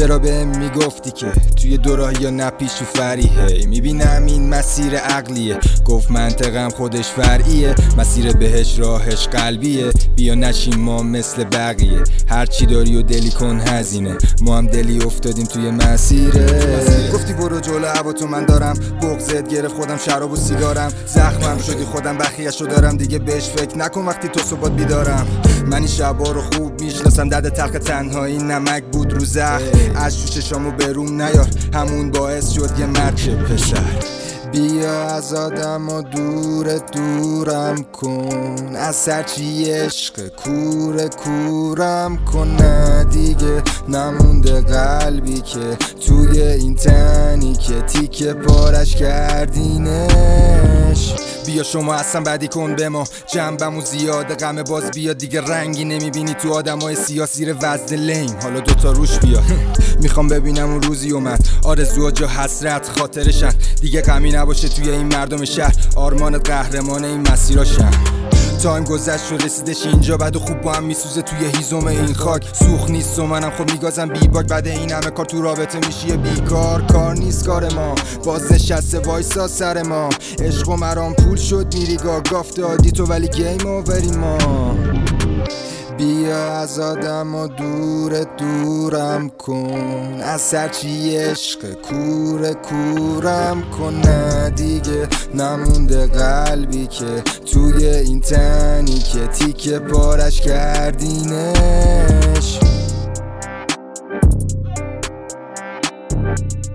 چرا بهم میگفتی که توی دوراهی یا نپیش تو فریحه؟ میبینم این مسیر عقلیه، گفت منطقم خودش فرعیه، مسیر بهش راهش قلبیه، بیا نشیم ما مثل بقیه، هرچی داری و دلی کن هزینه، ما هم دلی افتادیم توی مسیره. گفتی برو جلو هواتو من دارم، بغضت گرفت خودم شراب و سیگارم، زخمم شدی خودم بخیه‌شو دارم، دیگه بهش فکر نکن وقتی تو صبح بیدارم. من این شبا رو خوب میشناسم، درد تلخ تنهایی نمک بود رو زخم، از چشامو بروم نیار، همون باعث شد یه مرد شه پسر. بیا از آدم و دورم کن، از هرچی عشق کورم کن، نه دیگه نمونده قلبی که توی این تنی که تیکه پارش کردینش. بیا شما اصلا بدی کن به ما، جنبمون زیاده غم باز بیا دیگه، رنگی نمیبینی تو آدمای سیاه زیر وزن لیم، حالا دوتا روش بیا. میخوام ببینم اون روزی اومد، آرزوها جا حسرت خاطرشن، دیگه غمی نباشه توی این مردم شهر، آرمانت قهرمان این مسیراشن. تایم گذشت و رسیدش اینجا، بعد و خوب با هم میسوزه توی هیزم این خاک، سوخ نیست و منم خب میگازم بی باگ، بعد این همه کار تو رابطه میشی بیکار، کار نیست کار ما، باز نشسته وایسا سر ما، عشق و مرام پول شد میری گاف دادی تو ولی گیم اووری ما. بیا از آدم و دورم کن، از هرچی عشق کورم کن، نه دیگه نمونده قلبی که توی این تنی که تیکه پارش کردینش.